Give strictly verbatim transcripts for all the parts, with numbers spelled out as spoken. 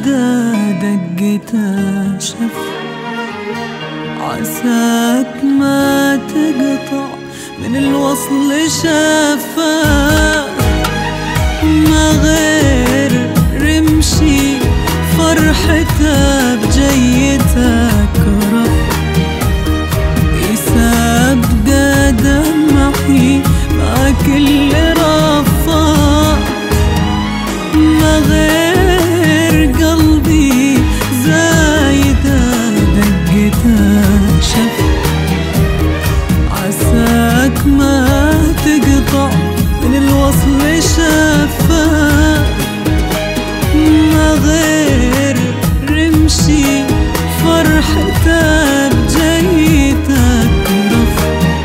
نادى دقته شف، عساك ما تقطع من الوصل شفاه. ما غير رمشي فرحته بجيتك رف، يسابق دمعي مع كل رفاه. ما غير قلبي زايده دقته شف، عساك ما تقطع من الوصل شفاه. ما غير رمشي فرحته بجيتك رف،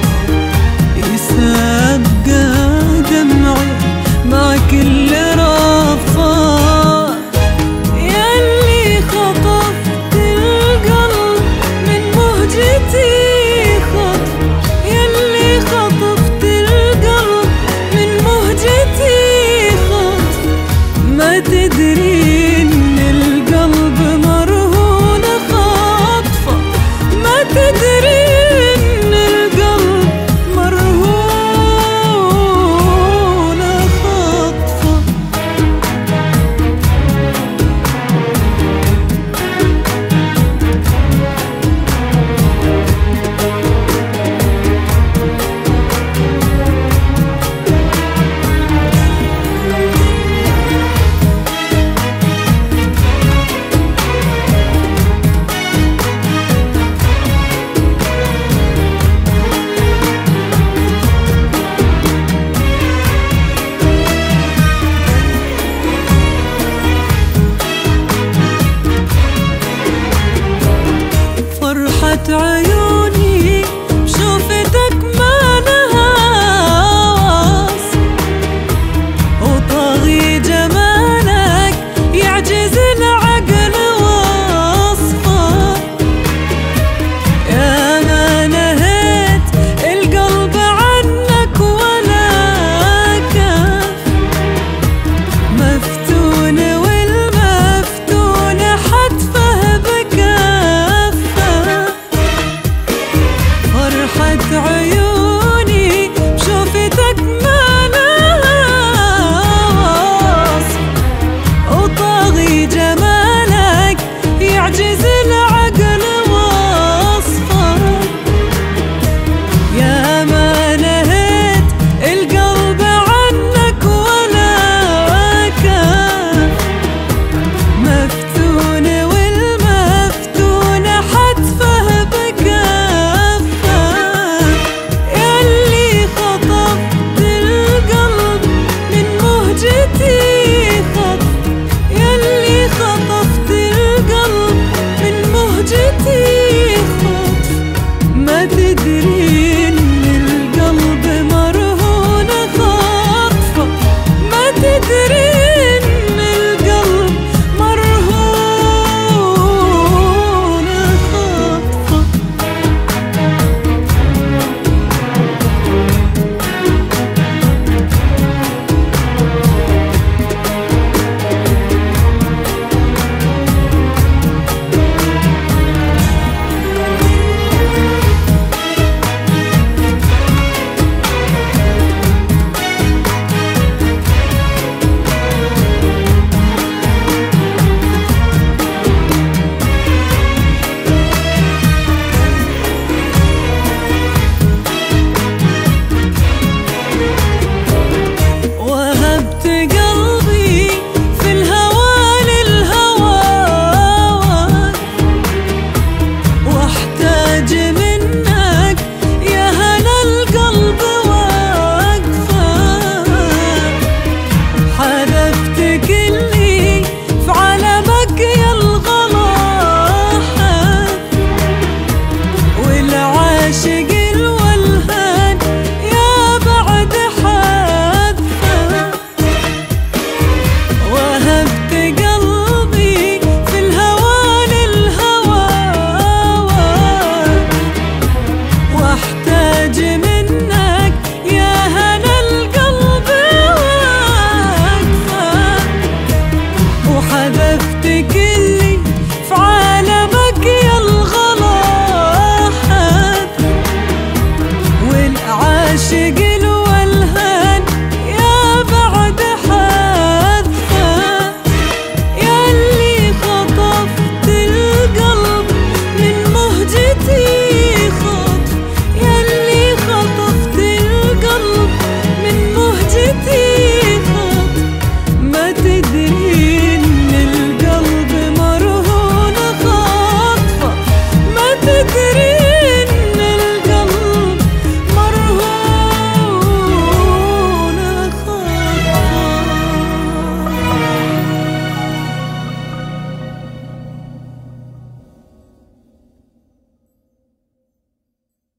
يسابق دمعي مع كل رفاه. ياللي خطفت القلب من مهجتي خطف، ياللي خطفت القلب من مهجتي خطف. ما تدري إن القلب مرهون خطفه، ما تدري إن القلب مرهون خطفه. فرحة عين